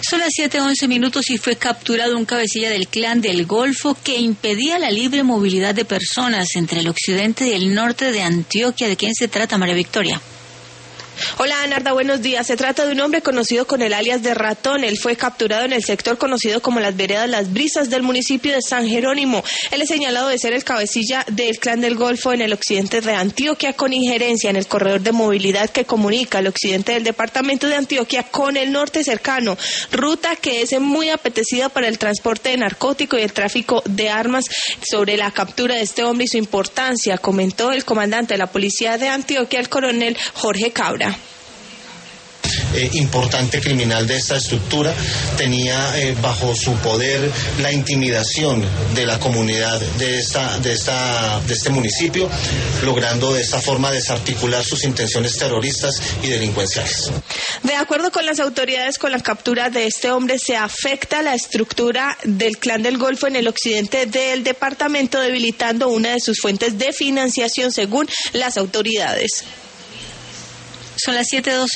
Son las 7:11 y fue capturado un cabecilla del Clan del Golfo que impedía la libre movilidad de personas entre el occidente y el norte de Antioquia. ¿De quién se trata, María Victoria? Hola, Anarda, buenos días. Se trata de un hombre conocido con el alias de Ratón. Él fue capturado en el sector conocido como las veredas Las Brisas del municipio de San Jerónimo. Él es señalado de ser el cabecilla del Clan del Golfo en el occidente de Antioquia, con injerencia en el corredor de movilidad que comunica el occidente del departamento de Antioquia con el norte cercano, ruta que es muy apetecida para el transporte de narcóticos y el tráfico de armas. Sobre la captura de este hombre y su importancia, comentó el comandante de la policía de Antioquia, el coronel Jorge Cabra. Importante criminal de esta estructura, tenía bajo su poder la intimidación de la comunidad de este municipio, logrando de esta forma desarticular sus intenciones terroristas y delincuenciales. De acuerdo con las autoridades, con la captura de este hombre se afecta la estructura del Clan del Golfo en el occidente del departamento, debilitando una de sus fuentes de financiación, según las autoridades. Son las 7:12.